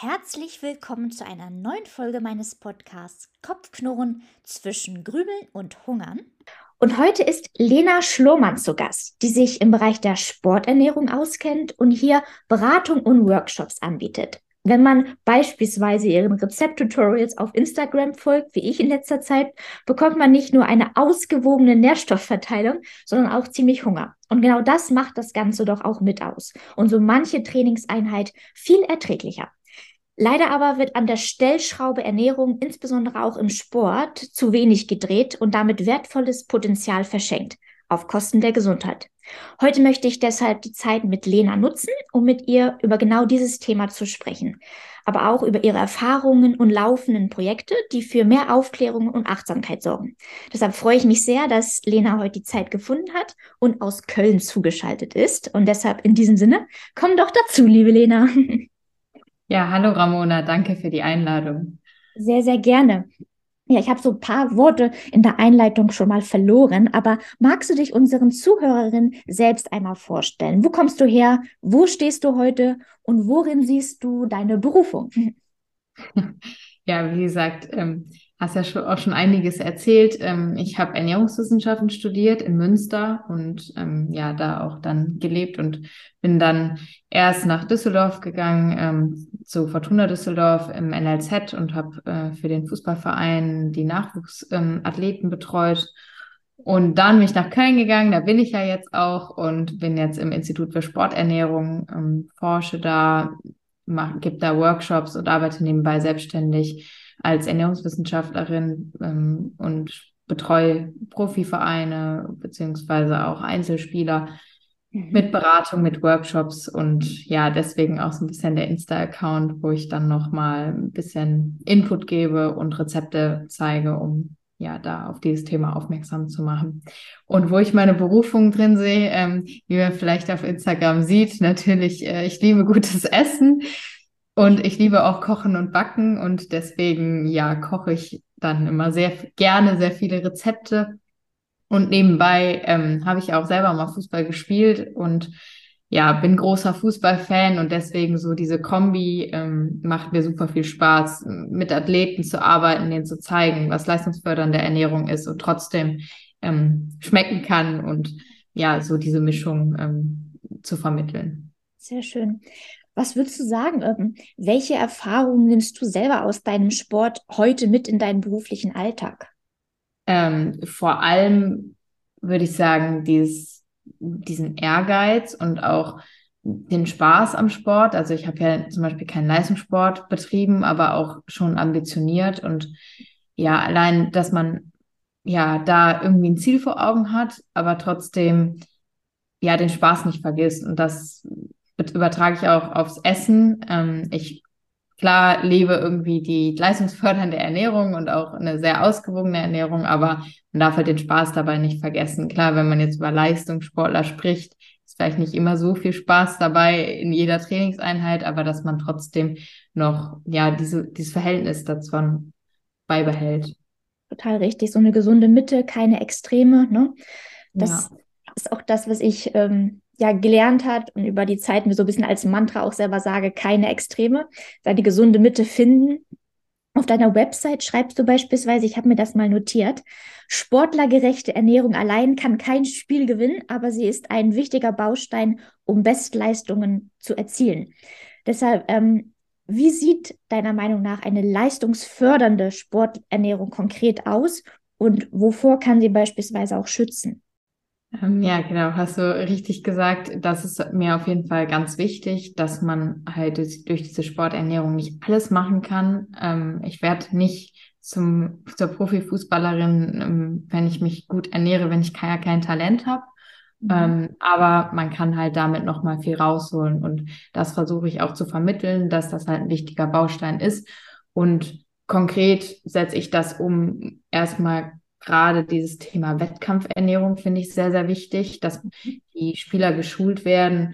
Herzlich willkommen zu einer neuen Folge meines Podcasts Kopfknurren zwischen Grübeln und Hungern. Und heute ist Lena Schlohmann zu Gast, die sich im Bereich der Sporternährung auskennt und hier Beratung und Workshops anbietet. Wenn man beispielsweise ihren Rezepttutorials auf Instagram folgt, wie ich in letzter Zeit, bekommt man nicht nur eine ausgewogene Nährstoffverteilung, sondern auch ziemlich Hunger. Und genau das macht das Ganze doch auch mit aus und so manche Trainingseinheit viel erträglicher. Leider aber wird an der Stellschraube Ernährung, insbesondere auch im Sport, zu wenig gedreht und damit wertvolles Potenzial verschenkt, auf Kosten der Gesundheit. Heute möchte ich deshalb die Zeit mit Lena nutzen, um mit ihr über genau dieses Thema zu sprechen, aber auch über ihre Erfahrungen und laufenden Projekte, die für mehr Aufklärung und Achtsamkeit sorgen. Deshalb freue ich mich sehr, dass Lena heute die Zeit gefunden hat und aus Köln zugeschaltet ist. Und deshalb in diesem Sinne, komm doch dazu, liebe Lena. Ja, hallo Ramona, danke für die Einladung. Sehr, sehr gerne. Ja, ich habe so ein paar Worte in der Einleitung schon mal verloren, aber magst du dich unseren Zuhörerinnen selbst einmal vorstellen? Wo kommst du her? Wo stehst du heute? Und worin siehst du deine Berufung? Ja, wie gesagt, hast ja auch schon einiges erzählt. Ich habe Ernährungswissenschaften studiert in Münster und ja, da auch dann gelebt und bin dann erst nach Düsseldorf gegangen, zu Fortuna Düsseldorf im NLZ und habe für den Fußballverein die Nachwuchsathleten betreut. Und dann bin ich nach Köln gegangen, da bin ich ja jetzt auch und bin jetzt im Institut für Sporternährung, forsche da, gebe da Workshops und arbeite nebenbei selbstständig als Ernährungswissenschaftlerin und betreue Profivereine beziehungsweise auch Einzelspieler mit Beratung, mit Workshops und ja, deswegen auch so ein bisschen der Insta-Account, wo ich dann nochmal ein bisschen Input gebe und Rezepte zeige, um ja, da auf dieses Thema aufmerksam zu machen. Und wo ich meine Berufung drin sehe, wie man vielleicht auf Instagram sieht, natürlich, ich liebe gutes Essen und ich liebe auch Kochen und Backen und deswegen, ja, koche ich dann immer sehr gerne sehr viele Rezepte. Und nebenbei habe ich auch selber mal Fußball gespielt und ja, bin großer Fußballfan und deswegen so diese Kombi macht mir super viel Spaß, mit Athleten zu arbeiten, denen zu zeigen, was leistungsfördernde Ernährung ist und trotzdem schmecken kann und ja, so diese Mischung zu vermitteln. Sehr schön. Was würdest du sagen? Welche Erfahrungen nimmst du selber aus deinem Sport heute mit in deinen beruflichen Alltag? Vor allem würde ich sagen, diesen Ehrgeiz und auch den Spaß am Sport. Also ich habe ja zum Beispiel keinen Leistungssport betrieben, aber auch schon ambitioniert und ja, allein, dass man ja da irgendwie ein Ziel vor Augen hat, aber trotzdem ja den Spaß nicht vergisst. Und das übertrage ich auch aufs Essen. Ich klar lebe irgendwie die leistungsfördernde Ernährung und auch eine sehr ausgewogene Ernährung, aber man darf halt den Spaß dabei nicht vergessen. Klar, wenn man jetzt über Leistungssportler spricht, ist vielleicht nicht immer so viel Spaß dabei in jeder Trainingseinheit, aber dass man trotzdem noch, ja, dieses Verhältnis dazu beibehält. Total richtig. So eine gesunde Mitte, keine Extreme, ne? Das Ja. ist auch das, was ich ja gelernt hat und über die Zeit mir so ein bisschen als Mantra auch selber sage, keine Extreme, da die gesunde Mitte finden. Auf deiner Website schreibst du beispielsweise, ich habe mir das mal notiert, sportlergerechte Ernährung allein kann kein Spiel gewinnen, aber sie ist ein wichtiger Baustein, um Bestleistungen zu erzielen. Deshalb, wie sieht deiner Meinung nach eine leistungsfördernde Sporternährung konkret aus und wovor kann sie beispielsweise auch schützen? Ja, genau, hast du richtig gesagt. Das ist mir auf jeden Fall ganz wichtig, dass man halt durch diese Sporternährung nicht alles machen kann. Ich werde nicht zur Profifußballerin, wenn ich mich gut ernähre, wenn ich kein Talent habe. Mhm. Aber man kann halt damit noch mal viel rausholen und das versuche ich auch zu vermitteln, dass das halt ein wichtiger Baustein ist. Und konkret setze ich das um erstmal gerade dieses Thema Wettkampfernährung finde ich sehr, sehr wichtig, dass die Spieler geschult werden.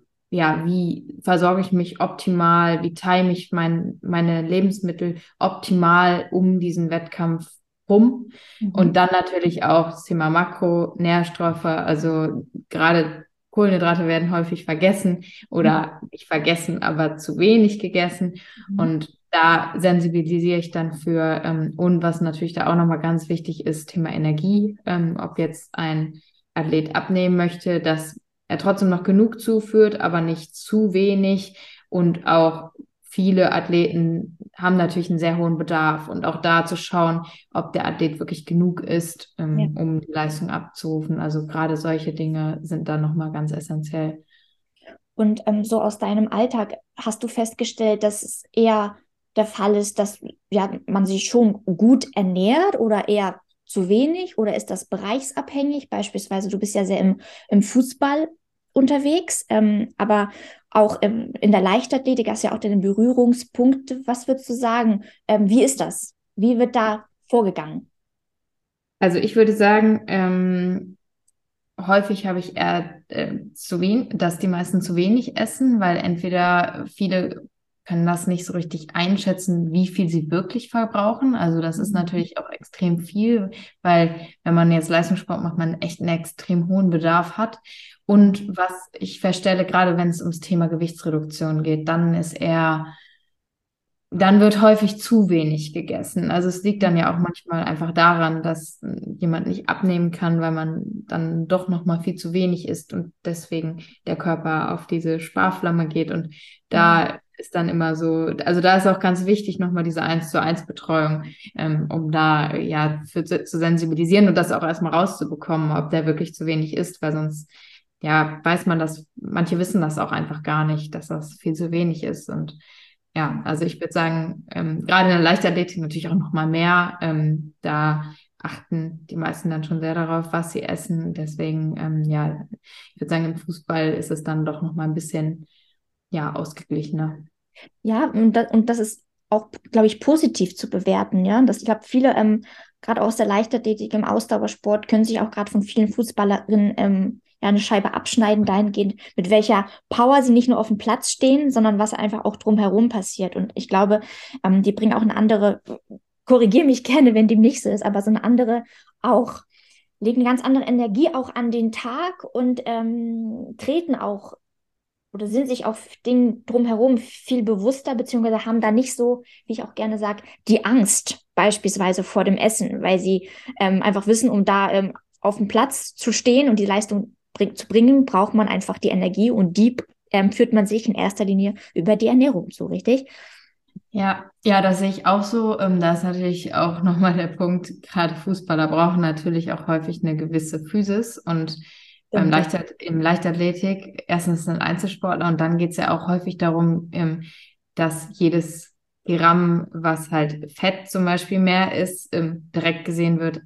Ja, wie versorge ich mich optimal? Wie time ich meine Lebensmittel optimal um diesen Wettkampf rum? Und Mhm. dann natürlich auch das Thema Makronährstoffe. Also gerade Kohlenhydrate werden häufig vergessen oder nicht vergessen, aber zu wenig gegessen. Mhm. Und da sensibilisiere ich dann für, und was natürlich da auch nochmal ganz wichtig ist, Thema Energie. Ob jetzt ein Athlet abnehmen möchte, dass er trotzdem noch genug zuführt, aber nicht zu wenig. Und auch viele Athleten haben natürlich einen sehr hohen Bedarf. Und auch da zu schauen, ob der Athlet wirklich genug ist, Ja. um die Leistung abzurufen. Also gerade solche Dinge sind da nochmal ganz essentiell. Und so aus deinem Alltag hast du festgestellt, dass es eher der Fall ist, dass ja, man sich schon gut ernährt oder eher zu wenig oder ist das bereichsabhängig? Beispielsweise, du bist ja sehr im Fußball unterwegs, aber auch in der Leichtathletik hast du ja auch deine Berührungspunkte. Was würdest du sagen? Wie ist das? Wie wird da vorgegangen? Also ich würde sagen, häufig habe ich eher dass die meisten zu wenig essen, weil entweder viele können das nicht so richtig einschätzen, wie viel sie wirklich verbrauchen. Also das ist Mhm. natürlich auch extrem viel, weil wenn man jetzt Leistungssport macht, man echt einen extrem hohen Bedarf hat. Und was ich feststelle, gerade wenn es ums Thema Gewichtsreduktion geht, dann wird häufig zu wenig gegessen. Also es liegt dann ja auch manchmal einfach daran, dass jemand nicht abnehmen kann, weil man dann doch noch mal viel zu wenig isst und deswegen der Körper auf diese Sparflamme geht. Und Mhm. da ist dann immer so, also da ist auch ganz wichtig nochmal diese 1:1 Betreuung, um da ja zu sensibilisieren und das auch erstmal rauszubekommen, ob der wirklich zu wenig isst, weil sonst ja weiß man das, manche wissen das auch einfach gar nicht, dass das viel zu wenig ist. Und ja, also ich würde sagen, gerade in der Leichtathletik natürlich auch noch mal mehr. Da achten die meisten dann schon sehr darauf, was sie essen. Deswegen, ja, ich würde sagen, im Fußball ist es dann doch noch mal ein bisschen, ja, ausgeglichener. Ja, und das ist auch, glaube ich, positiv zu bewerten, ja. Ich glaube, viele, gerade aus der Leichtathletik im Ausdauersport, können sich auch gerade von vielen Fußballerinnen ja eine Scheibe abschneiden, dahingehend, mit welcher Power sie nicht nur auf dem Platz stehen, sondern was einfach auch drumherum passiert. Und ich glaube, die bringen auch eine andere, korrigiere mich gerne, wenn dem nicht so ist, aber so eine andere auch, legen eine ganz andere Energie auch an den Tag und treten auch oder sind sich auf Dingen drumherum viel bewusster, beziehungsweise haben da nicht so, wie ich auch gerne sage, die Angst beispielsweise vor dem Essen, weil sie einfach wissen, um da auf dem Platz zu stehen und die Leistung zu bringen, braucht man einfach die Energie und die führt man sich in erster Linie über die Ernährung zu, richtig? Ja, ja, das sehe ich auch so. Da ist natürlich auch nochmal der Punkt, gerade Fußballer brauchen natürlich auch häufig eine gewisse Physis und Stimmt, ja. Im Leichtathletik, erstens sind Einzelsportler und dann geht es ja auch häufig darum, dass jedes Gramm, was halt Fett zum Beispiel mehr ist, direkt gesehen wird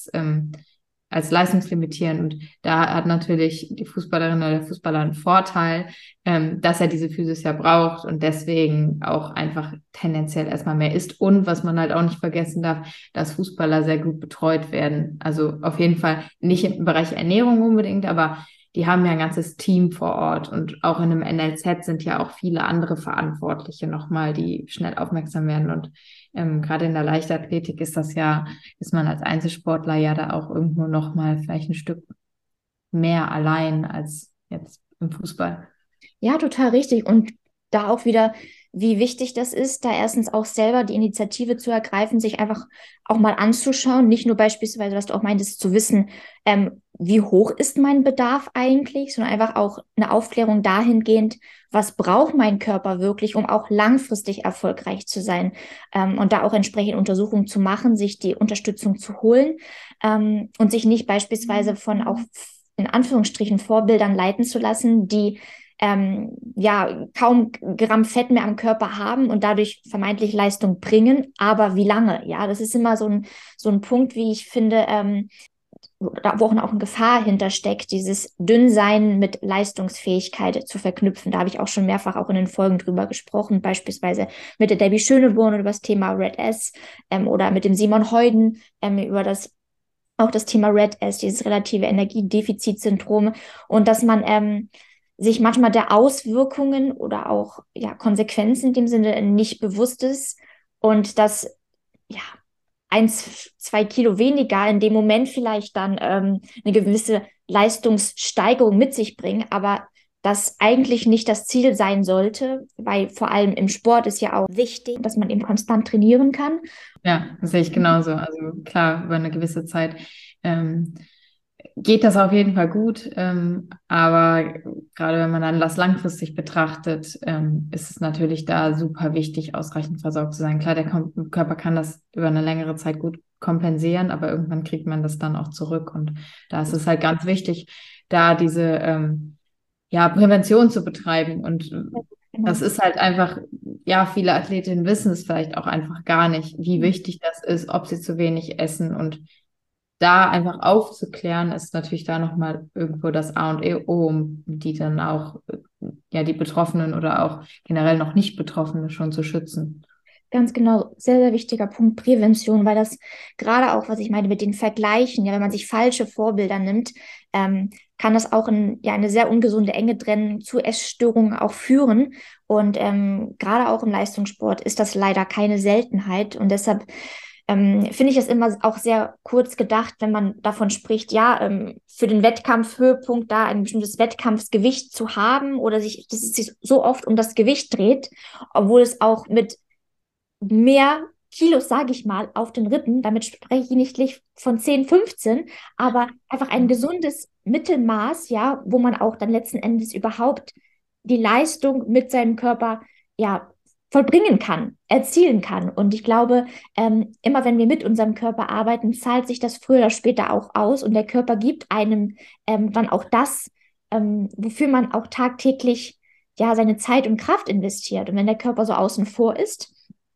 als leistungslimitierend. Und da hat natürlich die Fußballerin oder der Fußballer einen Vorteil, dass er diese Physis ja braucht und deswegen auch einfach tendenziell erstmal mehr isst. Und was man halt auch nicht vergessen darf, dass Fußballer sehr gut betreut werden. Also auf jeden Fall nicht im Bereich Ernährung unbedingt, aber die haben ja ein ganzes Team vor Ort und auch in einem NLZ sind ja auch viele andere Verantwortliche nochmal, die schnell aufmerksam werden. Und gerade in der Leichtathletik ist man als Einzelsportler ja da auch irgendwo nochmal vielleicht ein Stück mehr allein als jetzt im Fußball. Ja, total richtig. Und da auch wieder, wie wichtig das ist, da erstens auch selber die Initiative zu ergreifen, sich einfach auch mal anzuschauen, nicht nur beispielsweise, was du auch meintest, zu wissen, wie hoch ist mein Bedarf eigentlich, sondern einfach auch eine Aufklärung dahingehend, was braucht mein Körper wirklich, um auch langfristig erfolgreich zu sein, und da auch entsprechend Untersuchungen zu machen, sich die Unterstützung zu holen, und sich nicht beispielsweise von auch in Anführungsstrichen Vorbildern leiten zu lassen, die ja, kaum Gramm Fett mehr am Körper haben und dadurch vermeintlich Leistung bringen. Aber wie lange? Ja, das ist immer so ein Punkt, wie ich finde, wo auch eine Gefahr hintersteckt, dieses Dünnsein mit Leistungsfähigkeit zu verknüpfen. Da habe ich auch schon mehrfach auch in den Folgen drüber gesprochen, beispielsweise mit der Debbie Schöneborn über das Thema Red S, oder mit dem Simon Heuden über auch das Thema Red S, dieses relative Energiedefizitsyndrom und dass man sich manchmal der Auswirkungen oder auch ja, Konsequenzen in dem Sinne nicht bewusst ist und das ja 1, 2 Kilo weniger in dem Moment vielleicht dann eine gewisse Leistungssteigerung mit sich bringen, aber das eigentlich nicht das Ziel sein sollte, weil vor allem im Sport ist ja auch wichtig, dass man eben konstant trainieren kann. Ja, das sehe ich genauso. Also klar, über eine gewisse Zeit ähm, geht das auf jeden Fall gut. Aber gerade wenn man dann das langfristig betrachtet, ist es natürlich da super wichtig, ausreichend versorgt zu sein. Klar, der Körper kann das über eine längere Zeit gut kompensieren, aber irgendwann kriegt man das dann auch zurück. Und da ist es halt ganz wichtig, da diese ja, Prävention zu betreiben. Und Genau. das ist halt einfach, ja, viele Athletinnen wissen es vielleicht auch einfach gar nicht, wie wichtig das ist, ob sie zu wenig essen. Und da einfach aufzuklären, ist natürlich da nochmal irgendwo das A und O, um die dann auch, ja, die Betroffenen oder auch generell noch nicht Betroffene schon zu schützen. Ganz genau, sehr, sehr wichtiger Punkt Prävention, weil das gerade auch, was ich meine mit den Vergleichen, ja, wenn man sich falsche Vorbilder nimmt, kann das auch in ja, eine sehr ungesunde Enge drin zu Essstörungen auch führen. Und gerade auch im Leistungssport ist das leider keine Seltenheit. Und deshalb finde ich es immer auch sehr kurz gedacht, wenn man davon spricht, ja, für den Wettkampfhöhepunkt da ein bestimmtes Wettkampfsgewicht zu haben oder dass es sich so oft um das Gewicht dreht, obwohl es auch mit mehr Kilos, sage ich mal, auf den Rippen. Damit spreche ich nicht von 10, 15, aber einfach ein gesundes Mittelmaß, ja, wo man auch dann letzten Endes überhaupt die Leistung mit seinem Körper, ja, vollbringen kann, erzielen kann. Und ich glaube, immer wenn wir mit unserem Körper arbeiten, zahlt sich das früher oder später auch aus und der Körper gibt einem dann auch das, wofür man auch tagtäglich ja seine Zeit und Kraft investiert. Und wenn der Körper so außen vor ist,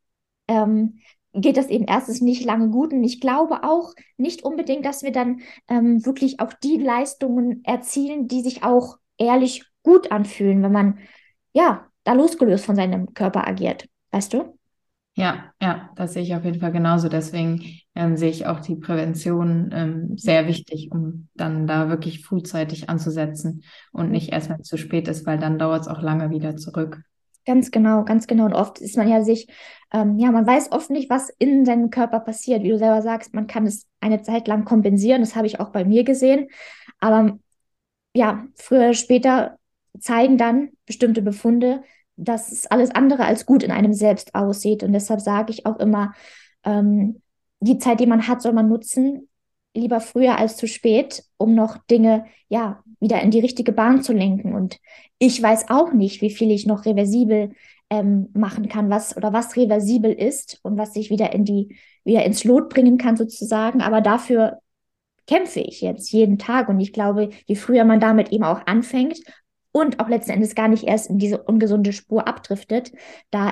geht das eben erstens nicht lange gut. Und ich glaube auch nicht unbedingt, dass wir dann wirklich auch die Leistungen erzielen, die sich auch ehrlich gut anfühlen, wenn man ja da losgelöst von seinem Körper agiert. Weißt du? Ja, ja, das sehe ich auf jeden Fall genauso. Deswegen sehe ich auch die Prävention sehr wichtig, um dann da wirklich frühzeitig anzusetzen und nicht erst, wenn es zu spät ist, weil dann dauert es auch lange wieder zurück. Ganz genau, ganz genau. Und oft ist man ja ja, man weiß oft nicht, was in seinem Körper passiert. Wie du selber sagst, man kann es eine Zeit lang kompensieren. Das habe ich auch bei mir gesehen. Aber ja, früher oder später zeigen dann bestimmte Befunde, dass es alles andere als gut in einem selbst aussieht. Und deshalb sage ich auch immer, ähm, die Zeit, die man hat, soll man nutzen, lieber früher als zu spät, um noch Dinge, ja, wieder in die richtige Bahn zu lenken. Und ich weiß auch nicht, wie viel ich noch reversibel machen kann, was reversibel ist und was ich wieder ins Lot bringen kann, sozusagen. Aber dafür kämpfe ich jetzt jeden Tag. Und ich glaube, je früher man damit eben auch anfängt und auch letzten Endes gar nicht erst in diese ungesunde Spur abdriftet, da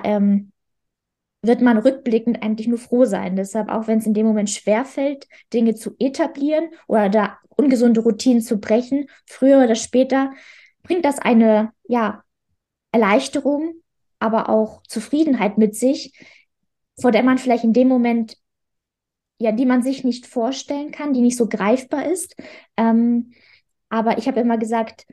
wird man rückblickend eigentlich nur froh sein. Deshalb, auch wenn es in dem Moment schwerfällt, Dinge zu etablieren oder da ungesunde Routinen zu brechen, früher oder später bringt das eine, ja, Erleichterung, aber auch Zufriedenheit mit sich, vor der man vielleicht in dem Moment ja, die man sich nicht vorstellen kann, die nicht so greifbar ist. Ähm, aber ich habe immer gesagt,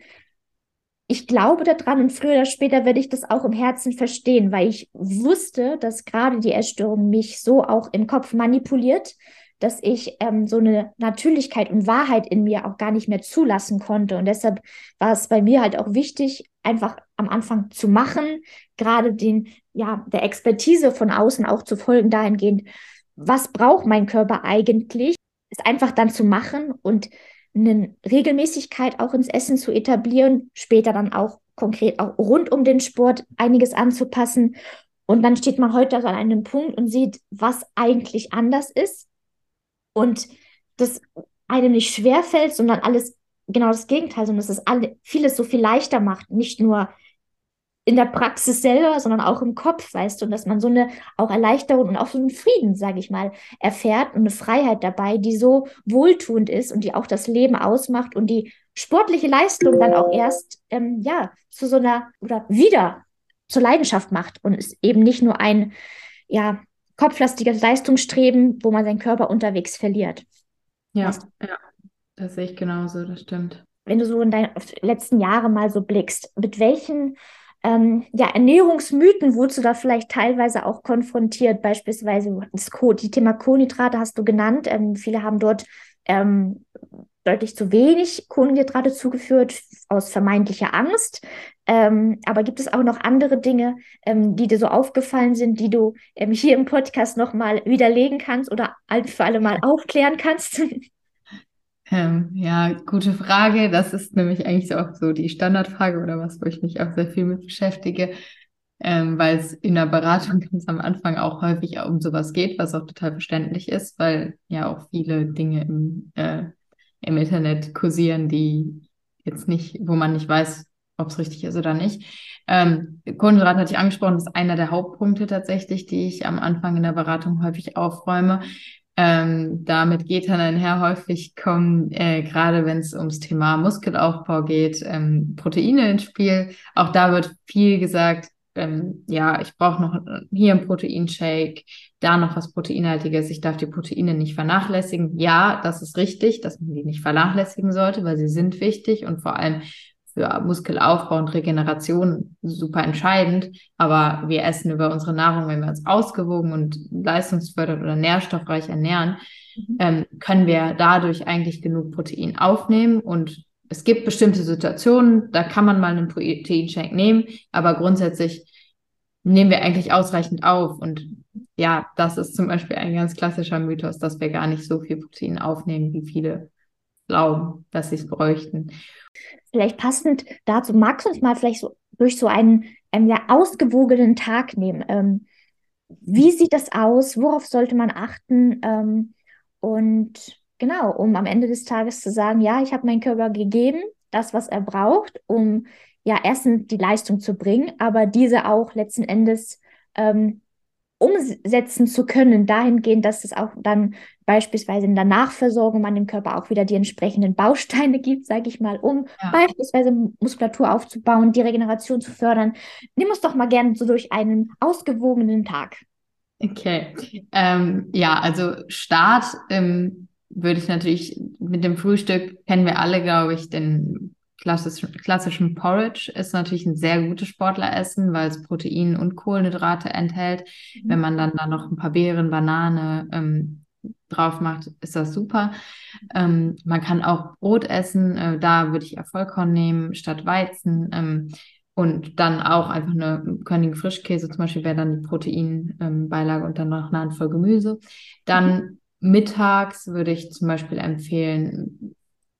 ich glaube daran und früher oder später werde ich das auch im Herzen verstehen, weil ich wusste, dass gerade die Essstörung mich so auch im Kopf manipuliert, dass ich so eine Natürlichkeit und Wahrheit in mir auch gar nicht mehr zulassen konnte. Und deshalb war es bei mir halt auch wichtig, einfach am Anfang zu machen, gerade ja, der Expertise von außen auch zu folgen, dahingehend, was braucht mein Körper eigentlich, es einfach dann zu machen und eine Regelmäßigkeit auch ins Essen zu etablieren, später dann auch konkret auch rund um den Sport einiges anzupassen. Und dann steht man heute also an einem Punkt und sieht, was eigentlich anders ist und das einem nicht schwerfällt, sondern alles genau das Gegenteil, sondern dass es vieles so viel leichter macht, nicht nur in der Praxis selber, sondern auch im Kopf, weißt du, und dass man so eine auch Erleichterung und auch so einen Frieden, sage ich mal, erfährt und eine Freiheit dabei, die so wohltuend ist und die auch das Leben ausmacht und die sportliche Leistung dann auch erst ja zu so einer oder wieder zur Leidenschaft macht und es eben nicht nur ein ja kopflastiges Leistungsstreben, wo man seinen Körper unterwegs verliert. Weißt Ja, du? ja, das sehe ich genauso, das stimmt. Wenn du so in deine letzten Jahre mal so blickst, mit welchen ja, Ernährungsmythen wurdest du da vielleicht teilweise auch konfrontiert, beispielsweise die Thema Kohlenhydrate hast du genannt. Viele haben dort ähm, deutlich zu wenig Kohlenhydrate zugeführt aus vermeintlicher Angst. Aber gibt es auch noch andere Dinge, die dir so aufgefallen sind, die du hier im Podcast nochmal widerlegen kannst oder ein für alle Mal aufklären kannst? Ja, gute Frage. Das ist nämlich eigentlich auch so die Standardfrage oder was, wo ich mich auch sehr viel mit beschäftige, weil es in der Beratung ganz am Anfang auch häufig um sowas geht, was auch total verständlich ist, weil ja auch viele Dinge im Internet kursieren, die jetzt nicht, wo man nicht weiß, ob es richtig ist oder nicht. Kohlenhydrate hatte ich angesprochen, das ist einer der Hauptpunkte tatsächlich, die ich am Anfang in der Beratung häufig aufräume. Damit geht dann einher, häufig kommen, gerade wenn es ums Thema Muskelaufbau geht, Proteine ins Spiel. Auch da wird viel gesagt, ja, ich brauche noch hier einen Proteinshake, da noch was Proteinhaltiges, ich darf die Proteine nicht vernachlässigen. Ja, das ist richtig, dass man die nicht vernachlässigen sollte, weil sie sind wichtig und vor allem für Muskelaufbau und Regeneration super entscheidend. Aber wir essen über unsere Nahrung, wenn wir uns ausgewogen und leistungsfördernd oder nährstoffreich ernähren, können wir dadurch eigentlich genug Protein aufnehmen. Und es gibt bestimmte Situationen, da kann man mal einen Proteinshake nehmen, aber grundsätzlich nehmen wir eigentlich ausreichend auf. Und ja, das ist zum Beispiel ein ganz klassischer Mythos, dass wir gar nicht so viel Protein aufnehmen, wie viele glauben, dass sie es bräuchten. Vielleicht passend dazu, magst du uns mal vielleicht so durch so einen ja, ausgewogenen Tag nehmen? Wie sieht das aus? Worauf sollte man achten? Und genau, um am Ende des Tages zu sagen, ja, ich habe meinem Körper gegeben, das, was er braucht, um ja erstens die Leistung zu bringen, aber diese auch letzten Endes umsetzen zu können, dahingehend, dass es auch dann beispielsweise in der Nachversorgung man dem Körper auch wieder die entsprechenden Bausteine gibt, sage ich mal, um Ja. beispielsweise Muskulatur aufzubauen, die Regeneration zu fördern. Nimm uns doch mal gerne so durch einen ausgewogenen Tag. Okay. Ja, also Start würde ich natürlich mit dem Frühstück, kennen wir alle, glaube ich, den klassischen Porridge ist natürlich ein sehr gutes Sportleressen, weil es Protein und Kohlenhydrate enthält. Wenn man dann da noch ein paar Beeren, Banane drauf macht, ist das super. Man kann auch Brot essen, da würde ich Vollkorn nehmen statt Weizen. Und dann auch einfach eine Körnigen Frischkäse zum Beispiel wäre dann die Proteinbeilage und dann noch eine Handvoll Gemüse. Dann mittags würde ich zum Beispiel empfehlen,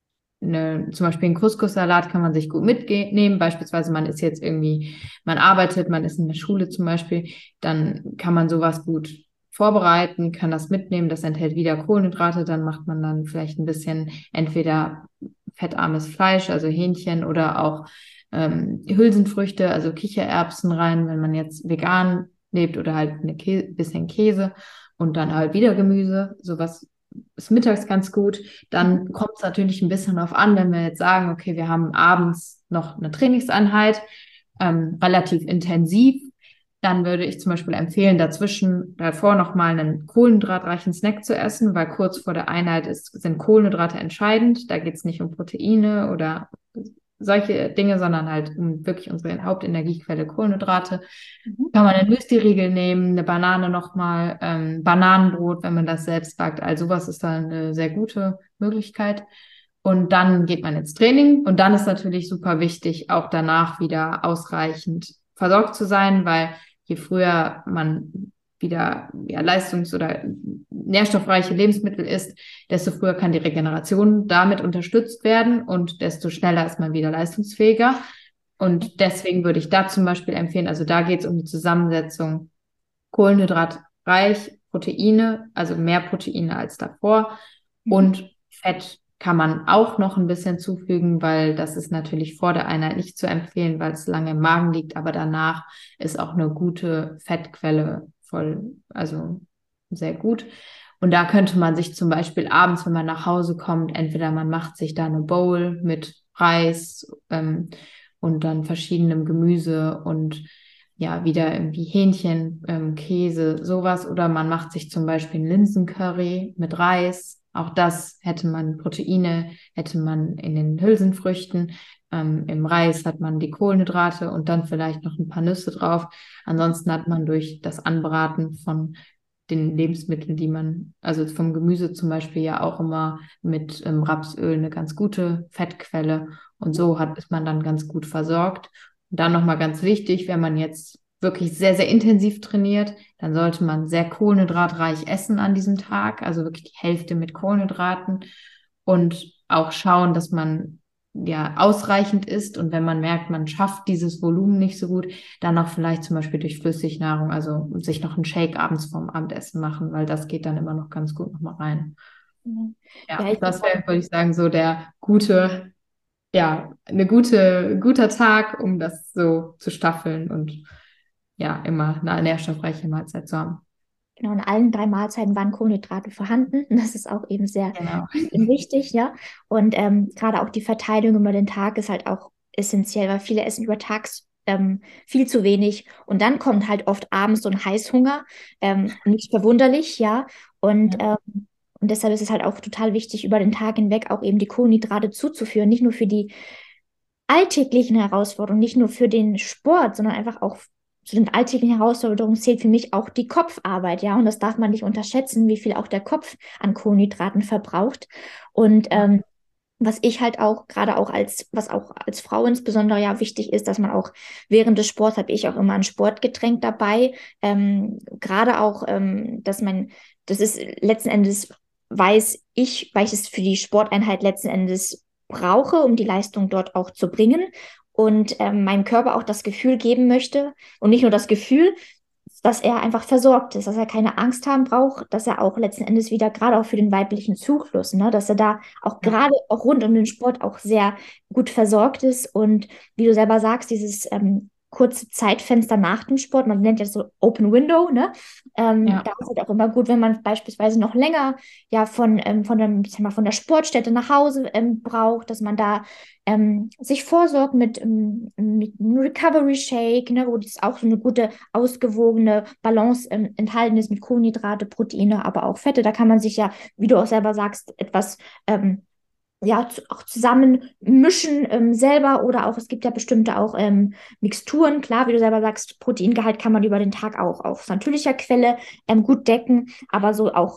zum Beispiel einen Couscous-Salat kann man sich gut mitnehmen. Beispielsweise man ist jetzt irgendwie, man arbeitet, man ist in der Schule zum Beispiel, dann kann man sowas gut vorbereiten, kann das mitnehmen. Das enthält wieder Kohlenhydrate. Dann macht man dann vielleicht ein bisschen entweder fettarmes Fleisch, also Hähnchen oder auch Hülsenfrüchte, also Kichererbsen rein, wenn man jetzt vegan lebt oder halt bisschen Käse und dann halt wieder Gemüse. Sowas ist mittags ganz gut. Dann kommt es natürlich ein bisschen darauf an, wenn wir jetzt sagen, okay, wir haben abends noch eine Trainingseinheit, relativ intensiv. Dann würde ich zum Beispiel empfehlen, davor nochmal einen kohlenhydratreichen Snack zu essen, weil kurz vor der Einheit sind Kohlenhydrate entscheidend. Da geht es nicht um Proteine oder solche Dinge, sondern halt um wirklich unsere Hauptenergiequelle Kohlenhydrate. Kann man einen Müsli-Riegel nehmen, eine Banane nochmal, Bananenbrot, wenn man das selbst backt. Also sowas ist dann eine sehr gute Möglichkeit. Und dann geht man ins Training und dann ist natürlich super wichtig, auch danach wieder ausreichend versorgt zu sein, weil je früher man wieder ja, oder nährstoffreiche Lebensmittel isst, desto früher kann die Regeneration damit unterstützt werden und desto schneller ist man wieder leistungsfähiger. Und deswegen würde ich da zum Beispiel empfehlen, also da geht es um die Zusammensetzung kohlenhydratreich, Proteine, also mehr Proteine als davor und Fett kann man auch noch ein bisschen zufügen, weil das ist natürlich vor der Einheit nicht zu empfehlen, weil es lange im Magen liegt, aber danach ist auch eine gute Fettquelle also sehr gut. Und da könnte man sich zum Beispiel abends, wenn man nach Hause kommt, entweder man macht sich da eine Bowl mit Reis und dann verschiedenem Gemüse und ja, wieder irgendwie Hähnchen, Käse, sowas. Oder man macht sich zum Beispiel ein Linsencurry mit Reis Auch das hätte man Proteine, hätte man in den Hülsenfrüchten, im Reis hat man die Kohlenhydrate und dann vielleicht noch ein paar Nüsse drauf. Ansonsten hat man durch das Anbraten von den Lebensmitteln, die man, also vom Gemüse zum Beispiel ja auch immer mit Rapsöl eine ganz gute Fettquelle und so ist man dann ganz gut versorgt. Und dann nochmal ganz wichtig, wenn man jetzt wirklich sehr, sehr intensiv trainiert, dann sollte man sehr kohlenhydratreich essen an diesem Tag, also wirklich die Hälfte mit Kohlenhydraten und auch schauen, dass man ja ausreichend isst und wenn man merkt, man schafft dieses Volumen nicht so gut, dann auch vielleicht zum Beispiel durch Flüssignahrung, also sich noch einen Shake abends vorm Abendessen machen, weil das geht dann immer noch ganz gut nochmal rein. Ja, Ja, das wäre, würde ich sagen, so der gute, ja, guter Tag, um das so zu staffeln und ja, immer eine nährstoffreiche Mahlzeit zu haben. genau, in allen 3 Mahlzeiten waren Kohlenhydrate vorhanden. Das ist auch eben sehr Genau. wichtig, ja. Und gerade auch die Verteilung über den Tag ist halt auch essentiell, weil viele essen über Tags viel zu wenig. Und dann kommt halt oft abends so ein Heißhunger. Nicht verwunderlich, ja. Und, Ja, ähm, und deshalb ist es halt auch total wichtig, über den Tag hinweg auch eben die Kohlenhydrate zuzuführen. Nicht nur für die alltäglichen Herausforderungen, nicht nur für den Sport, sondern einfach auch zu den alltäglichen Herausforderungen zählt für mich auch die Kopfarbeit, ja, und das darf man nicht unterschätzen, wie viel auch der Kopf an Kohlenhydraten verbraucht. Und was ich halt auch, gerade auch was auch als Frau insbesondere ja wichtig ist, dass man auch während des Sports, habe ich auch immer ein Sportgetränk dabei, gerade auch, das ist letzten Endes, weil ich es für die Sporteinheit letzten Endes brauche, um die Leistung dort auch zu bringen und meinem Körper auch das Gefühl geben möchte und nicht nur das Gefühl, dass er einfach versorgt ist, dass er keine Angst haben braucht, dass er auch letzten Endes wieder, gerade auch für den weiblichen Zyklus, ne, dass er da auch ja, gerade auch rund um den Sport auch sehr gut versorgt ist. Und wie du selber sagst, dieses kurze Zeitfenster nach dem Sport, man nennt ja so Open Window, ne? ja, Da ist halt auch immer gut, wenn man beispielsweise noch länger ja ich sag mal, von der Sportstätte nach Hause braucht, dass man da sich vorsorgt mit einem Recovery Shake, ne, wo das auch so eine gute, ausgewogene Balance enthalten ist mit Kohlenhydrate, Proteine, aber auch Fette. Da kann man sich ja, wie du auch selber sagst, etwas ja, auch zusammen mischen selber oder auch, es gibt ja bestimmte auch Mixturen. Klar, wie du selber sagst, Proteingehalt kann man über den Tag auch aus natürlicher Quelle gut decken, aber so auch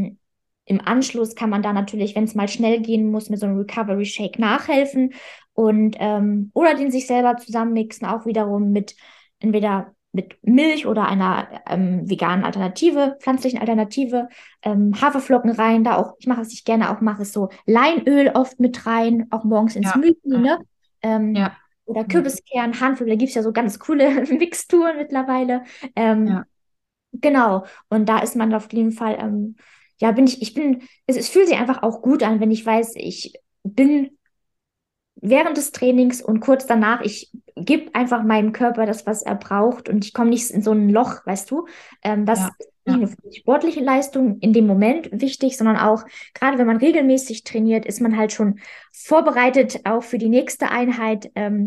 im Anschluss kann man da natürlich, wenn es mal schnell gehen muss, mit so einem Recovery Shake nachhelfen und oder den sich selber zusammenmixen, auch wiederum mit entweder mit Milch oder einer veganen Alternative, pflanzlichen Alternative, Haferflocken rein, da auch, ich mache, was ich gerne auch mache, ist so Leinöl oft mit rein, auch morgens ins ja, Müsli, ne? ja, Ähm, oder ja, Kürbiskern, Hanföl, da gibt es ja so ganz coole Mixturen mittlerweile. ja, Genau, und da ist man auf jeden Fall, ja, es fühlt sich einfach auch gut an, wenn ich weiß, ich bin während des Trainings und kurz danach, ich gebe einfach meinem Körper das, was er braucht und ich komme nicht in so ein Loch, weißt du. Das ja, ist nicht ja, nur für die sportliche Leistung in dem Moment wichtig, sondern auch, gerade wenn man regelmäßig trainiert, ist man halt schon vorbereitet auch für die nächste Einheit.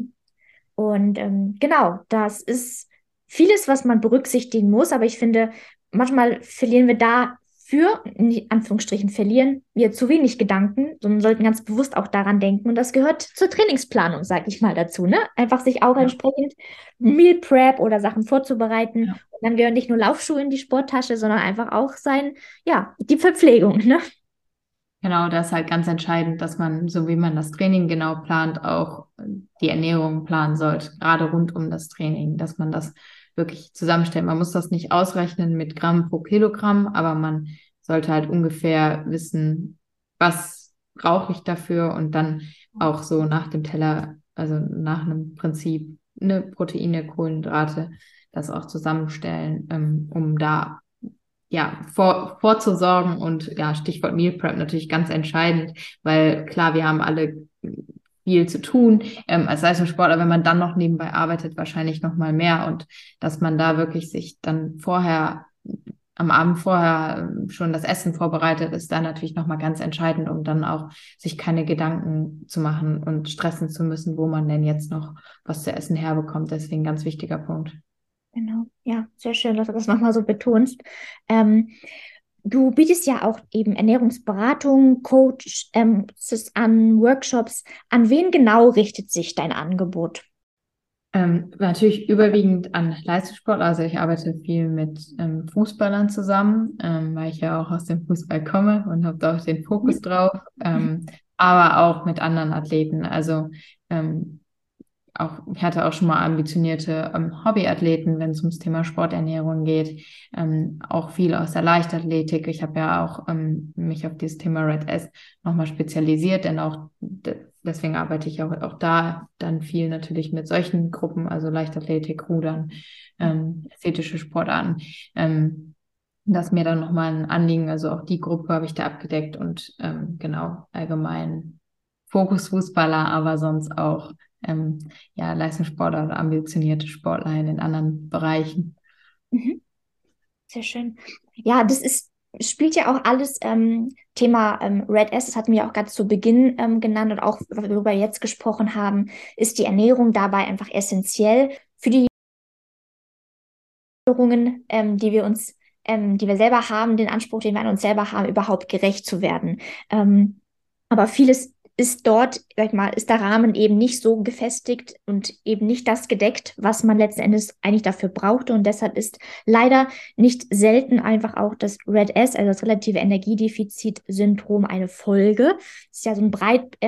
Genau, das ist vieles, was man berücksichtigen muss, aber ich finde, manchmal verlieren wir in Anführungsstrichen verlieren wir zu wenig Gedanken, sondern sollten ganz bewusst auch daran denken. Und das gehört zur Trainingsplanung, sage ich mal dazu, ne? Einfach sich auch ja, entsprechend Meal Prep oder Sachen vorzubereiten. ja. Und dann gehören nicht nur Laufschuhe in die Sporttasche, sondern einfach auch die Verpflegung, ne? Genau, das ist halt ganz entscheidend, dass man, so wie man das Training genau plant, auch die Ernährung planen sollte, gerade rund um das Training, dass man das wirklich zusammenstellt. Man muss das nicht ausrechnen mit Gramm pro Kilogramm, aber man sollte halt ungefähr wissen, was brauche ich dafür und dann auch so nach dem Teller, also nach einem Prinzip, ne, Proteine, Kohlenhydrate, das auch zusammenstellen, um da ja, vorzusorgen und ja, Stichwort Meal Prep natürlich ganz entscheidend, weil klar, wir haben alle viel zu tun als Leistungssportler, wenn man dann noch nebenbei arbeitet, wahrscheinlich noch mal mehr und dass man da wirklich sich dann am Abend vorher schon das Essen vorbereitet, ist da natürlich noch mal ganz entscheidend, um dann auch sich keine Gedanken zu machen und stressen zu müssen, wo man denn jetzt noch was zu essen herbekommt. Deswegen ganz wichtiger Punkt. Genau, ja, sehr schön, dass du das nochmal so betonst. Ähm, Du bietest ja auch eben Ernährungsberatung, Coaches an, Workshops. An wen genau richtet sich dein Angebot? Natürlich überwiegend an Leistungssport. Also ich arbeite viel mit Fußballern zusammen, weil ich ja auch aus dem Fußball komme und habe da auch den Fokus drauf. Aber auch mit anderen Athleten. Also ähm, ich hatte auch schon mal ambitionierte Hobbyathleten, wenn es ums Thema Sporternährung geht. Auch viel aus der Leichtathletik. Ich habe ja auch mich auf dieses Thema Red S nochmal spezialisiert, denn auch deswegen arbeite ich auch da dann viel natürlich mit solchen Gruppen, also Leichtathletik, Rudern, ästhetische Sportarten. Das ist mir dann nochmal ein Anliegen, also auch die Gruppe habe ich da abgedeckt und genau, allgemein Fokus Fußballer, aber sonst auch ja, Leistungssportler oder ambitionierte Sportler in den anderen Bereichen. Mhm. Sehr schön. Ja, spielt ja auch alles Thema Red S, das hatten wir auch ganz zu Beginn genannt und auch, worüber wir jetzt gesprochen haben, ist die Ernährung dabei einfach essentiell für die Änderungen, die wir selber haben, den Anspruch, den wir an uns selber haben, überhaupt gerecht zu werden. Aber vieles ist dort, sag ich mal, ist der Rahmen eben nicht so gefestigt und eben nicht das gedeckt, was man letzten Endes eigentlich dafür brauchte. Und deshalb ist leider nicht selten einfach auch das Red S, also das relative Energiedefizit-Syndrom, eine Folge. Das ist ja so ein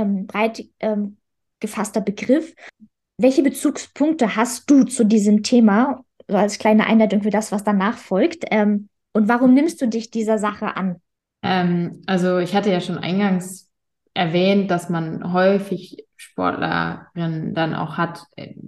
breit gefasster Begriff. Welche Bezugspunkte hast du zu diesem Thema, so als kleine Einleitung für das, was danach folgt? Und warum nimmst du dich dieser Sache an? Also ich hatte ja schon eingangs erwähnt, dass man häufig Sportlerinnen dann auch hat,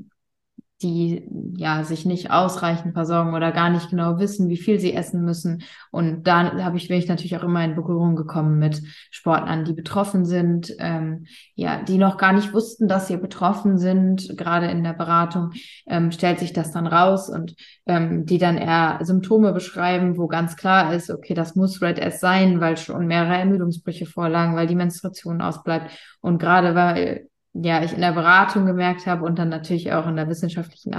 die ja sich nicht ausreichend versorgen oder gar nicht genau wissen, wie viel sie essen müssen. Und da bin ich natürlich auch immer in Berührung gekommen mit Sportlern, die betroffen sind, ja, die noch gar nicht wussten, dass sie betroffen sind. Gerade in der Beratung stellt sich das dann raus und die dann eher Symptome beschreiben, wo ganz klar ist, okay, das muss Red S sein, weil schon mehrere Ermüdungsbrüche vorlagen, weil die Menstruation ausbleibt. Und gerade weil ja, ich in der Beratung gemerkt habe und dann natürlich auch in der wissenschaftlichen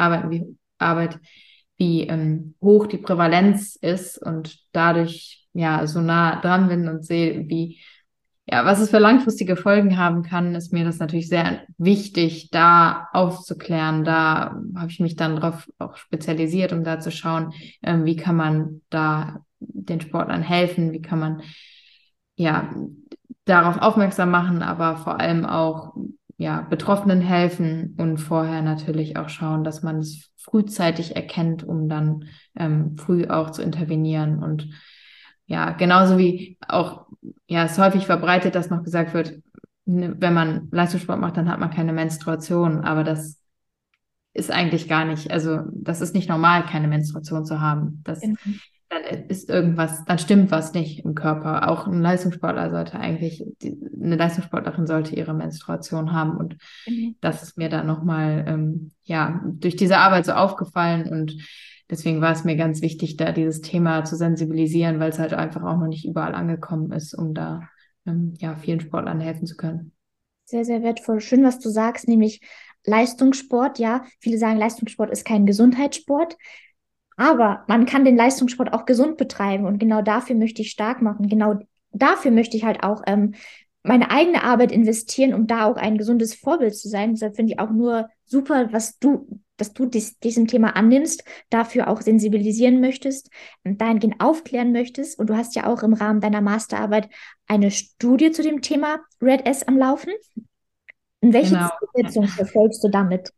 wie hoch die Prävalenz ist und dadurch ja so nah dran bin und sehe, ja, was es für langfristige Folgen haben kann, ist mir das natürlich sehr wichtig, da aufzuklären. Da habe ich mich dann darauf auch spezialisiert, um da zu schauen, wie kann man da den Sportlern helfen, wie kann man ja darauf aufmerksam machen, aber vor allem auch ja, Betroffenen helfen und vorher natürlich auch schauen, dass man es frühzeitig erkennt, um dann früh auch zu intervenieren. Und ja, genauso wie auch, ja, es häufig verbreitet, dass noch gesagt wird, wenn man Leistungssport macht, dann hat man keine Menstruation. Aber das ist eigentlich gar nicht, also das ist nicht normal, keine Menstruation zu haben. Genau. Dann ist irgendwas, dann stimmt was nicht im Körper. Auch ein Leistungssportler sollte eigentlich, eine Leistungssportlerin sollte ihre Menstruation haben. Und Genau. das ist mir dann nochmal, ja, durch diese Arbeit so aufgefallen. Und deswegen war es mir ganz wichtig, da dieses Thema zu sensibilisieren, weil es halt einfach auch noch nicht überall angekommen ist, um da, ja, vielen Sportlern helfen zu können. Sehr, sehr wertvoll. Schön, was du sagst, nämlich Leistungssport. Ja, viele sagen, Leistungssport ist kein Gesundheitssport, aber man kann den Leistungssport auch gesund betreiben und genau dafür möchte ich stark machen. Genau dafür möchte ich halt auch meine eigene Arbeit investieren, um da auch ein gesundes Vorbild zu sein. Deshalb finde ich auch nur super, dass du diesem Thema annimmst, dafür auch sensibilisieren möchtest und dahingehend aufklären möchtest. Und du hast ja auch im Rahmen deiner Masterarbeit eine Studie zu dem Thema Red S am Laufen. Und welche Genau. Zielsetzung verfolgst du damit?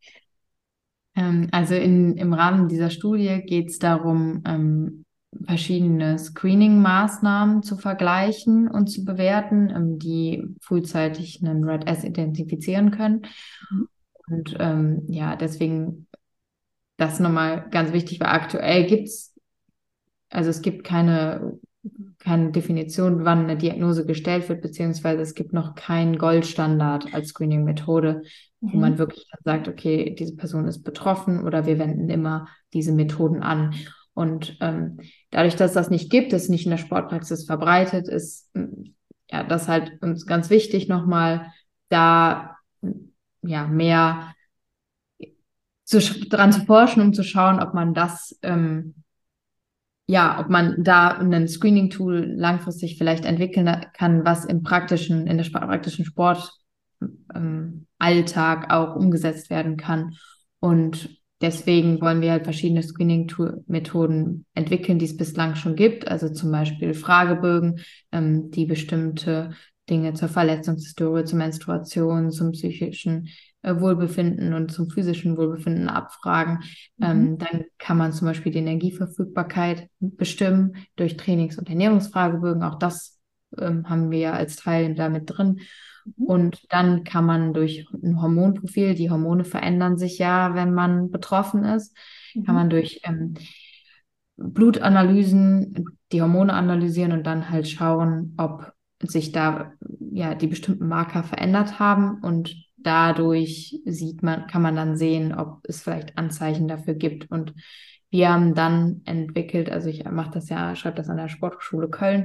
Also im Rahmen dieser Studie geht es darum, verschiedene Screening-Maßnahmen zu vergleichen und zu bewerten, die frühzeitig einen Red S identifizieren können. Und ja, deswegen das nochmal ganz wichtig, weil aktuell also es gibt keine Definition, wann eine Diagnose gestellt wird, beziehungsweise es gibt noch keinen Goldstandard als Screening-Methode, wo man Mhm. wirklich dann sagt, okay, diese Person ist betroffen oder wir wenden immer diese Methoden an. Und dadurch, dass das nicht gibt, es nicht in der Sportpraxis verbreitet ist, ja, das halt uns ganz wichtig nochmal, da ja mehr dran zu forschen, um zu schauen, ob man das ja, ob man da ein Screening-Tool langfristig vielleicht entwickeln kann, was in der praktischen Sport Alltag auch umgesetzt werden kann. Und deswegen wollen wir halt verschiedene Screening-Methoden entwickeln, die es bislang schon gibt. Also zum Beispiel Fragebögen, die bestimmte Dinge zur Verletzungshistorie, zur Menstruation, zum psychischen Wohlbefinden und zum physischen Wohlbefinden abfragen. Dann kann man zum Beispiel die Energieverfügbarkeit bestimmen durch Trainings- und Ernährungsfragebögen. Auch das haben wir ja als Teil damit drin. Und dann kann man durch ein Hormonprofil, die Hormone verändern sich ja, wenn man betroffen ist, kann man durch Blutanalysen die Hormone analysieren und dann halt schauen, ob sich da ja die bestimmten Marker verändert haben, und dadurch kann man dann sehen, ob es vielleicht Anzeichen dafür gibt. Und wir haben dann entwickelt, also ich schreibe das an der Sporthochschule Köln,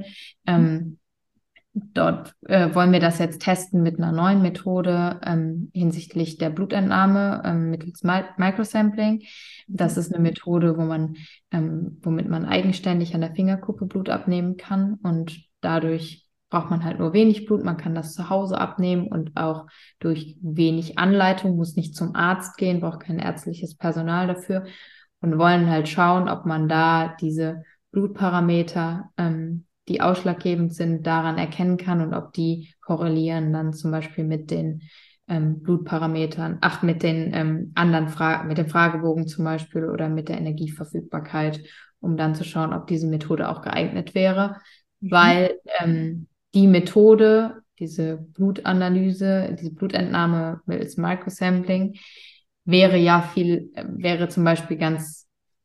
dort wollen wir das jetzt testen mit einer neuen Methode hinsichtlich der Blutentnahme mittels Microsampling. Das ist eine Methode, womit man eigenständig an der Fingerkuppe Blut abnehmen kann, und dadurch braucht man halt nur wenig Blut. Man kann das zu Hause abnehmen und auch durch wenig Anleitung, muss nicht zum Arzt gehen, braucht kein ärztliches Personal dafür, und wollen halt schauen, ob man da diese Blutparameter die ausschlaggebend sind, daran erkennen kann und ob die korrelieren dann zum Beispiel mit den Blutparametern, mit den mit dem Fragebogen zum Beispiel oder mit der Energieverfügbarkeit, um dann zu schauen, ob diese Methode auch geeignet wäre, weil die Methode, diese Blutanalyse, diese Blutentnahme mittels Microsampling wäre zum Beispiel ganz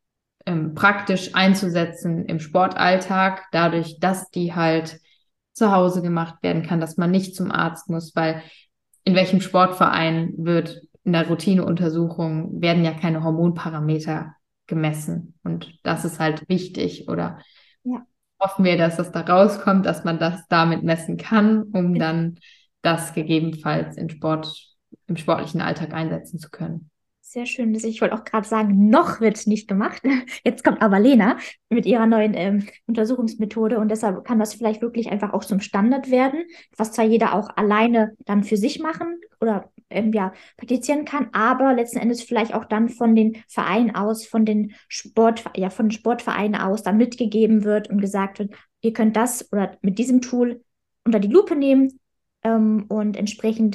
praktisch einzusetzen im Sportalltag, dadurch, dass die halt zu Hause gemacht werden kann, dass man nicht zum Arzt muss, weil in welchem Sportverein wird in der Routineuntersuchung werden ja keine Hormonparameter gemessen, und das ist halt wichtig, oder hoffen wir, dass das da rauskommt, dass man das damit messen kann, um dann das gegebenenfalls im sportlichen Alltag einsetzen zu können. Sehr schön. Ich wollte auch gerade sagen, noch wird es nicht gemacht. Jetzt kommt aber Lena mit ihrer neuen Untersuchungsmethode, und deshalb kann das vielleicht wirklich einfach auch zum Standard werden, was zwar jeder auch alleine dann für sich machen oder praktizieren kann, aber letzten Endes vielleicht auch dann von den Vereinen aus, von den Sportvereinen aus dann mitgegeben wird und gesagt wird, ihr könnt das oder mit diesem Tool unter die Lupe nehmen und entsprechend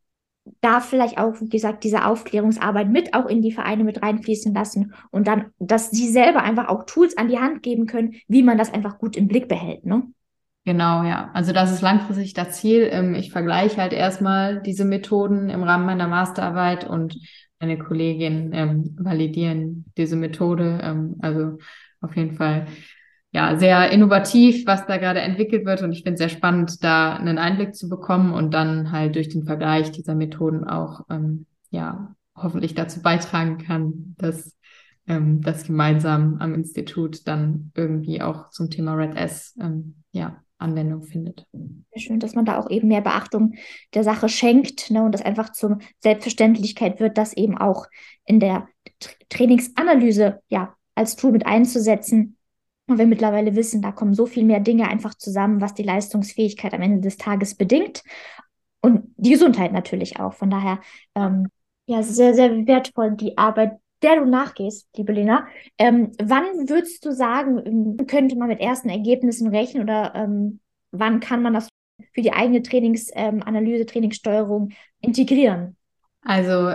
da vielleicht auch, wie gesagt, diese Aufklärungsarbeit mit auch in die Vereine mit reinfließen lassen und dann, dass sie selber einfach auch Tools an die Hand geben können, wie man das einfach gut im Blick behält, ne? Genau, ja. Also das ist langfristig das Ziel. Ich vergleiche halt erstmal diese Methoden im Rahmen meiner Masterarbeit, und meine Kolleginnen validieren diese Methode. Also auf jeden Fall ja sehr innovativ, was da gerade entwickelt wird, und ich finde es sehr spannend, da einen Einblick zu bekommen und dann halt durch den Vergleich dieser Methoden auch ja hoffentlich dazu beitragen kann, dass das gemeinsam am Institut dann irgendwie auch zum Thema RED-S ja Anwendung findet. Sehr schön, dass man da auch eben mehr Beachtung der Sache schenkt, ne, und das einfach zur Selbstverständlichkeit wird, das eben auch in der Trainingsanalyse ja als Tool mit einzusetzen. Und wir mittlerweile wissen, da kommen so viel mehr Dinge einfach zusammen, was die Leistungsfähigkeit am Ende des Tages bedingt und die Gesundheit natürlich auch. Von daher ja, sehr, sehr wertvoll die Arbeit, der du nachgehst, liebe Lena. Wann würdest du sagen, könnte man mit ersten Ergebnissen rechnen, oder wann kann man das für die eigene Trainingsanalyse, Trainingssteuerung integrieren? Also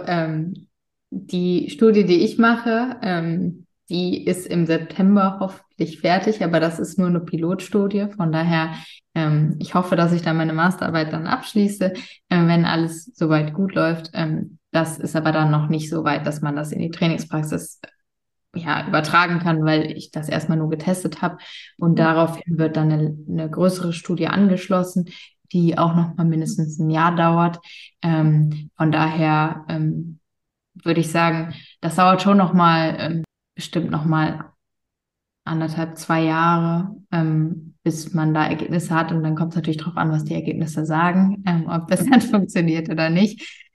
die Studie, die ich mache, die ist im September hoffentlich fertig, aber das ist nur eine Pilotstudie. Von daher, ich hoffe, dass ich dann meine Masterarbeit dann abschließe, wenn alles soweit gut läuft. Das ist aber dann noch nicht so weit, dass man das in die Trainingspraxis ja, übertragen kann, weil ich das erstmal nur getestet habe. Und daraufhin wird dann eine größere Studie angeschlossen, die auch noch mal mindestens ein Jahr dauert. Von daher würde ich sagen, das dauert schon noch mal bestimmt noch mal 1,5, 2 Jahre, bis man da Ergebnisse hat. Und dann kommt es natürlich darauf an, was die Ergebnisse sagen, ob das dann funktioniert oder nicht.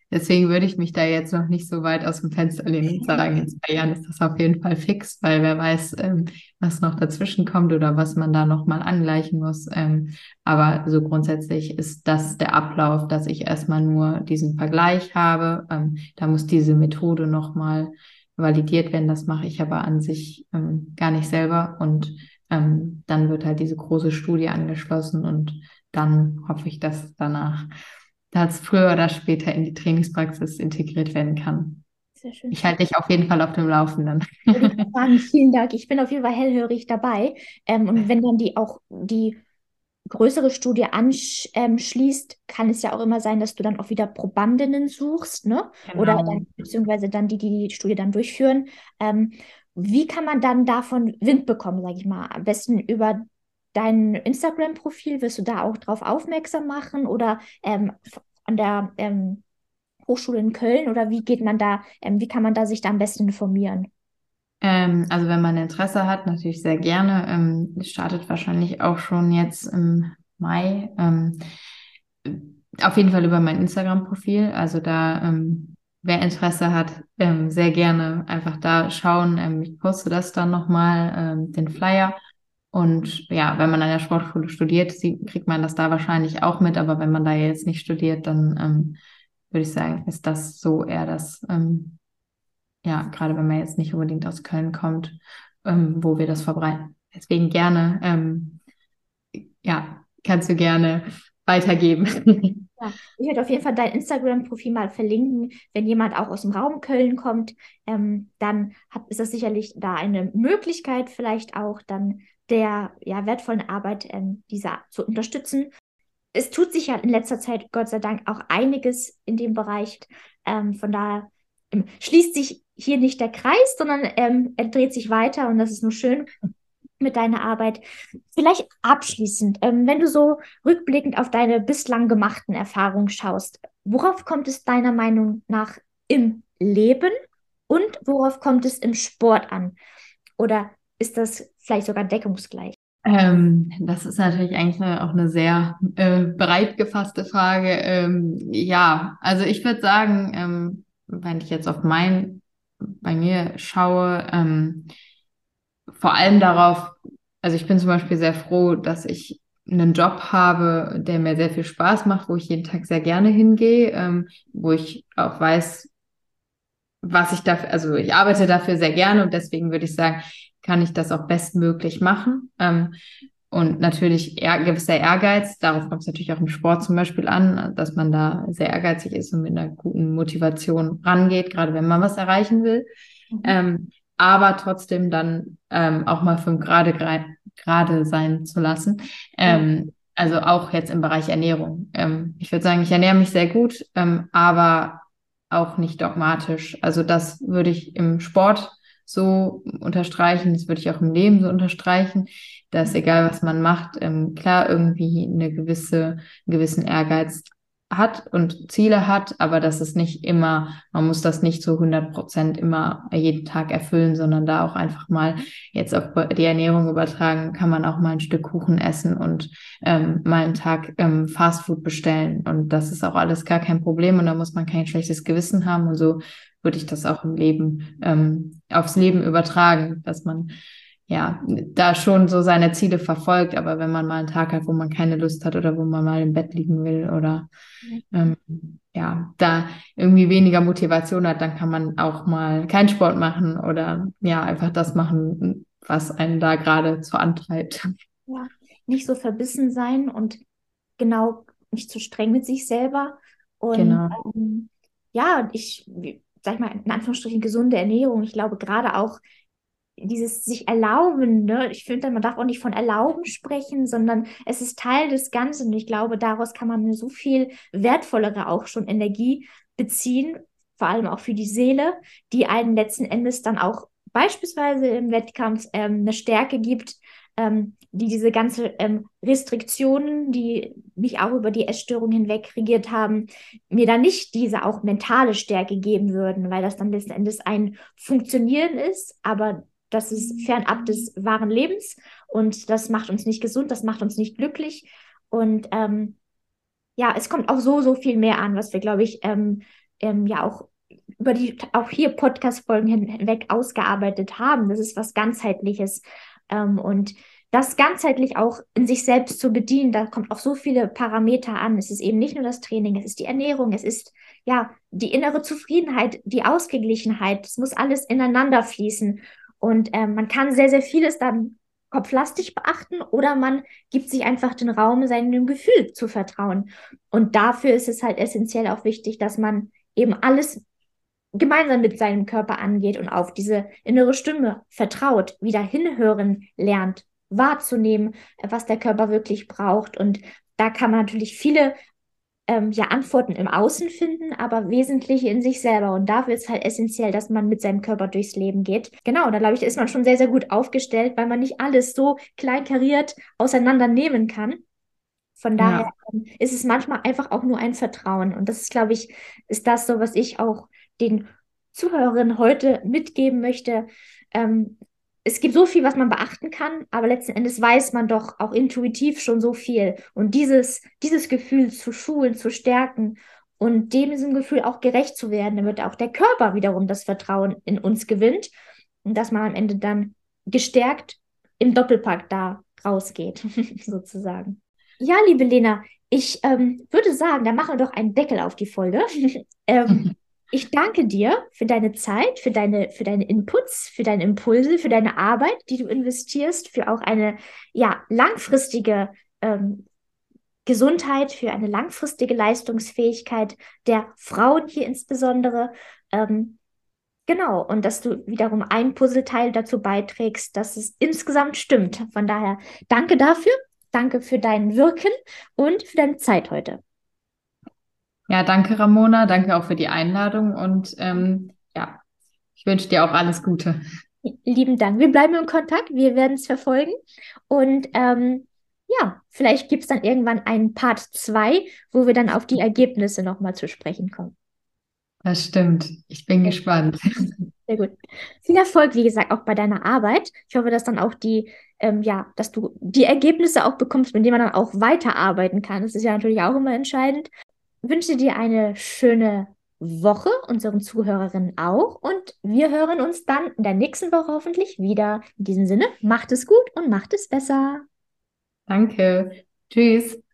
Deswegen würde ich mich da jetzt noch nicht so weit aus dem Fenster lehnen und sagen, in 2 Jahren ist das auf jeden Fall fix, weil wer weiß, was noch dazwischen kommt oder was man da nochmal angleichen muss. Aber so grundsätzlich ist das der Ablauf, dass ich erstmal nur diesen Vergleich habe. Da muss diese Methode nochmal validiert werden. Das mache ich aber an sich gar nicht selber. Und dann wird halt diese große Studie angeschlossen und dann hoffe ich, dass danach das früher oder später in die Trainingspraxis integriert werden kann. Sehr schön. Ich halte dich auf jeden Fall auf dem Laufenden. Würde ich sagen, vielen Dank. Ich bin auf jeden Fall hellhörig dabei. Und wenn dann die größere Studie anschließt, kann es ja auch immer sein, dass du dann auch wieder Probandinnen suchst, ne? Oder Genau. dann, beziehungsweise dann die Studie dann durchführen. Ähm, Wie kann man dann davon Wind bekommen, sage ich mal? Am besten über dein Instagram-Profil, wirst du da auch drauf aufmerksam machen oder an der Hochschule in Köln oder wie geht man da, wie kann man da sich da am besten informieren? Also wenn man Interesse hat, natürlich sehr gerne. Es startet wahrscheinlich auch schon jetzt im Mai. Auf jeden Fall über mein Instagram-Profil. Also da, wer Interesse hat, sehr gerne einfach da schauen. Ich poste das dann nochmal, den Flyer. Und ja, wenn man an der Sportschule studiert, kriegt man das da wahrscheinlich auch mit. Aber wenn man da jetzt nicht studiert, dann würde ich sagen, ist das so eher das, ja, gerade wenn man jetzt nicht unbedingt aus Köln kommt, wo wir das verbreiten. Deswegen gerne, ja, kannst du gerne weitergeben. Ja, ich werde auf jeden Fall dein Instagram-Profil mal verlinken. Wenn jemand auch aus dem Raum Köln kommt, dann ist das sicherlich da eine Möglichkeit, vielleicht auch dann der ja, wertvollen Arbeit dieser zu unterstützen. Es tut sich ja in letzter Zeit, Gott sei Dank, auch einiges in dem Bereich. Von daher schließt sich hier nicht der Kreis, sondern er dreht sich weiter und das ist nur schön mit deiner Arbeit. Vielleicht abschließend, wenn du so rückblickend auf deine bislang gemachten Erfahrungen schaust, worauf kommt es deiner Meinung nach im Leben und worauf kommt es im Sport an? Oder ist das vielleicht sogar deckungsgleich? Das ist natürlich eigentlich auch eine sehr breit gefasste Frage. Ja, also ich würde sagen, wenn ich jetzt auf bei mir schaue, vor allem darauf, also ich bin zum Beispiel sehr froh, dass ich einen Job habe, der mir sehr viel Spaß macht, wo ich jeden Tag sehr gerne hingehe, wo ich auch weiß, was ich dafür, also ich arbeite dafür sehr gerne und deswegen würde ich sagen, kann ich das auch bestmöglich machen. Und natürlich gewisser Ehrgeiz, darauf kommt es natürlich auch im Sport zum Beispiel an, dass man da sehr ehrgeizig ist und mit einer guten Motivation rangeht, gerade wenn man was erreichen will. Mhm. Aber trotzdem dann auch mal gerade sein zu lassen. Ja. Also auch jetzt im Bereich Ernährung. Ich würde sagen, ich ernähre mich sehr gut, aber auch nicht dogmatisch. Also das würde ich im Sport so unterstreichen, das würde ich auch im Leben so unterstreichen, dass egal was man macht, klar irgendwie einen gewissen Ehrgeiz hat und Ziele hat, aber dass es nicht immer, man muss das nicht zu 100% immer jeden Tag erfüllen, sondern da auch einfach mal jetzt auf die Ernährung übertragen, kann man auch mal ein Stück Kuchen essen und mal einen Tag Fastfood bestellen und das ist auch alles gar kein Problem und da muss man kein schlechtes Gewissen haben und so würde ich das auch im Leben, aufs Leben übertragen, dass man ja, da schon so seine Ziele verfolgt, aber wenn man mal einen Tag hat, wo man keine Lust hat oder wo man mal im Bett liegen will oder ähm, ja, da irgendwie weniger Motivation hat, dann kann man auch mal keinen Sport machen oder ja, einfach das machen, was einen da gerade so antreibt. Ja, nicht so verbissen sein und genau nicht zu streng mit sich selber. Und Genau. ja, sag ich mal, in Anführungsstrichen gesunde Ernährung. Ich glaube, gerade auch dieses sich erlauben, ne? Ich finde, man darf auch nicht von erlauben sprechen, sondern es ist Teil des Ganzen. Und ich glaube, daraus kann man so viel wertvollere auch schon Energie beziehen, vor allem auch für die Seele, die einen letzten Endes dann auch beispielsweise im Wettkampf eine Stärke gibt, die diese ganze Restriktionen, die mich auch über die Essstörung hinweg regiert haben, mir dann nicht diese auch mentale Stärke geben würden, weil das dann letzten Endes ein Funktionieren ist, aber das ist fernab des wahren Lebens und das macht uns nicht gesund, das macht uns nicht glücklich und ja, es kommt auch so viel mehr an, was wir, glaube ich, ja auch über die auch hier Podcast-Folgen hinweg ausgearbeitet haben. Das ist was Ganzheitliches. Und das ganzheitlich auch in sich selbst zu bedienen, da kommt auf so viele Parameter an. Es ist eben nicht nur das Training, es ist die Ernährung, es ist ja die innere Zufriedenheit, die Ausgeglichenheit. Es muss alles ineinander fließen. Und man kann sehr, sehr vieles dann kopflastig beachten oder man gibt sich einfach den Raum, seinem Gefühl zu vertrauen. Und dafür ist es halt essentiell auch wichtig, dass man eben alles gemeinsam mit seinem Körper angeht und auf diese innere Stimme vertraut, wieder hinhören lernt, wahrzunehmen, was der Körper wirklich braucht. Und da kann man natürlich viele ja, Antworten im Außen finden, aber wesentliche in sich selber. Und dafür ist halt essentiell, dass man mit seinem Körper durchs Leben geht. Genau, da glaube ich, da ist man schon sehr, sehr gut aufgestellt, weil man nicht alles so kleinkariert auseinandernehmen kann. Von daher Ja. ist es manchmal einfach auch nur ein Vertrauen. Und das ist, glaube ich, ist das so, was ich auch den Zuhörerinnen heute mitgeben möchte. Ähm, Es gibt so viel, was man beachten kann, aber letzten Endes weiß man doch auch intuitiv schon so viel. Und dieses Gefühl zu schulen, zu stärken und diesem Gefühl auch gerecht zu werden, damit auch der Körper wiederum das Vertrauen in uns gewinnt und dass man am Ende dann gestärkt im Doppelpack da rausgeht, sozusagen. Ja, liebe Lena, ich würde sagen, da machen wir doch einen Deckel auf die Folge. ähm, Ich danke dir für deine Zeit, für deine Inputs, für deine Impulse, für deine Arbeit, die du investierst, für auch eine ja, langfristige ähm, Gesundheit, für eine langfristige Leistungsfähigkeit der Frauen hier insbesondere. Ähm, genau, und dass du wiederum ein Puzzleteil dazu beiträgst, dass es insgesamt stimmt. Von daher danke dafür, danke für dein Wirken und für deine Zeit heute. Ja, danke, Ramona. Danke auch für die Einladung und ja, ich wünsche dir auch alles Gute. Lieben Dank. Wir bleiben im Kontakt, wir werden es verfolgen. Und ja, vielleicht gibt es dann irgendwann einen Part 2, wo wir dann auf die Ergebnisse nochmal zu sprechen kommen. Das stimmt. Ich bin Sehr, gespannt. sehr gut. Viel Erfolg, wie gesagt, auch bei deiner Arbeit. Ich hoffe, dass dann auch ja, dass du die Ergebnisse auch bekommst, mit denen man dann auch weiterarbeiten kann. Das ist ja natürlich auch immer entscheidend. Ich wünsche dir eine schöne Woche, unseren Zuhörerinnen auch. Und wir hören uns dann in der nächsten Woche hoffentlich wieder. In diesem Sinne, macht es gut und macht es besser. Danke. Tschüss.